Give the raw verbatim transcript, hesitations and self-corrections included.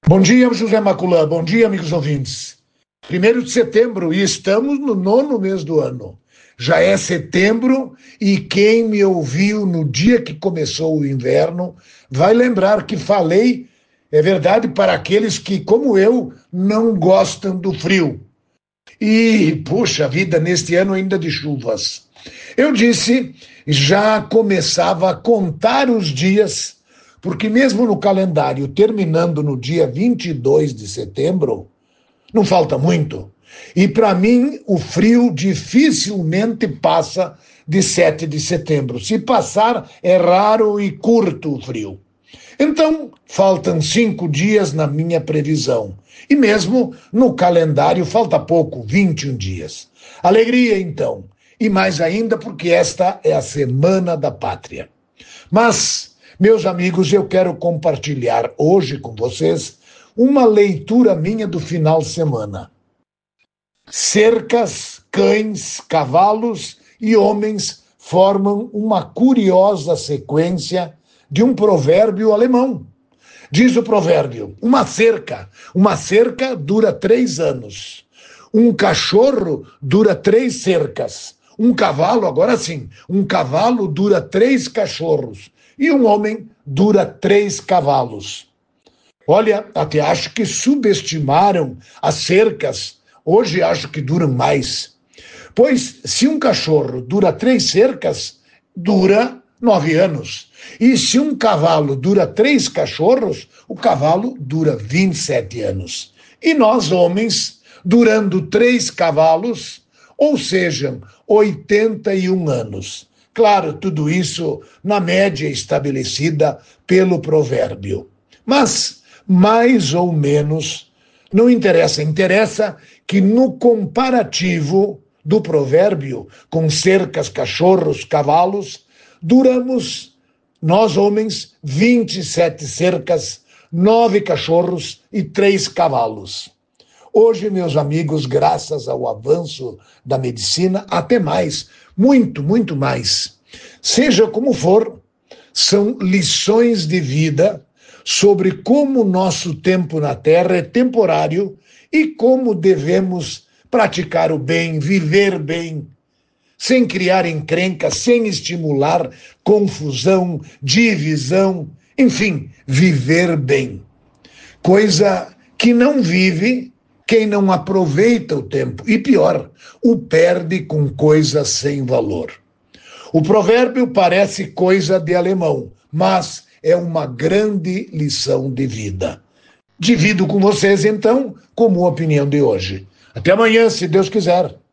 Bom dia, José Maculã. Bom dia, amigos ouvintes. Primeiro de setembro e estamos no nono mês do ano. Já é setembro e quem me ouviu no dia que começou o inverno vai lembrar que falei, é verdade, para aqueles que, como eu, não gostam do frio. E, puxa vida, neste ano ainda de chuvas. Eu disse, já começava a contar os dias, porque mesmo no calendário, terminando no dia vinte e dois de setembro, não falta muito. E para mim, o frio dificilmente passa de sete de setembro. Se passar, é raro e curto o frio. Então, faltam cinco dias na minha previsão. E mesmo no calendário falta pouco, vinte e um dias. Alegria, então. E mais ainda porque esta é a Semana da Pátria. Mas, meus amigos, eu quero compartilhar hoje com vocês uma leitura minha do final de semana. Cercas, cães, cavalos e homens formam uma curiosa sequência de um provérbio alemão. Diz o provérbio, uma cerca, uma cerca dura três anos. Um cachorro dura três cercas. Um cavalo, agora sim, um cavalo dura três cachorros. E um homem dura três cavalos. Olha, até acho que subestimaram as cercas. Hoje acho que duram mais. Pois se um cachorro dura três cercas, dura nove anos. E se um cavalo dura três cachorros, o cavalo dura vinte e sete anos. E nós, homens, durando três cavalos, ou sejam, oitenta e um anos. Claro, tudo isso na média estabelecida pelo provérbio. Mas, mais ou menos, não interessa. Interessa que no comparativo do provérbio com cercas, cachorros, cavalos, duramos, nós homens, vinte e sete cercas, nove cachorros e três cavalos. Hoje, meus amigos, graças ao avanço da medicina, até mais, muito, muito mais. Seja como for, são lições de vida sobre como o nosso tempo na Terra é temporário e como devemos praticar o bem, viver bem, sem criar encrencas, sem estimular confusão, divisão, enfim, viver bem. Coisa que não vive quem não aproveita o tempo, e pior, o perde com coisas sem valor. O provérbio parece coisa de alemão, mas é uma grande lição de vida. Divido com vocês, então, como opinião de hoje. Até amanhã, se Deus quiser.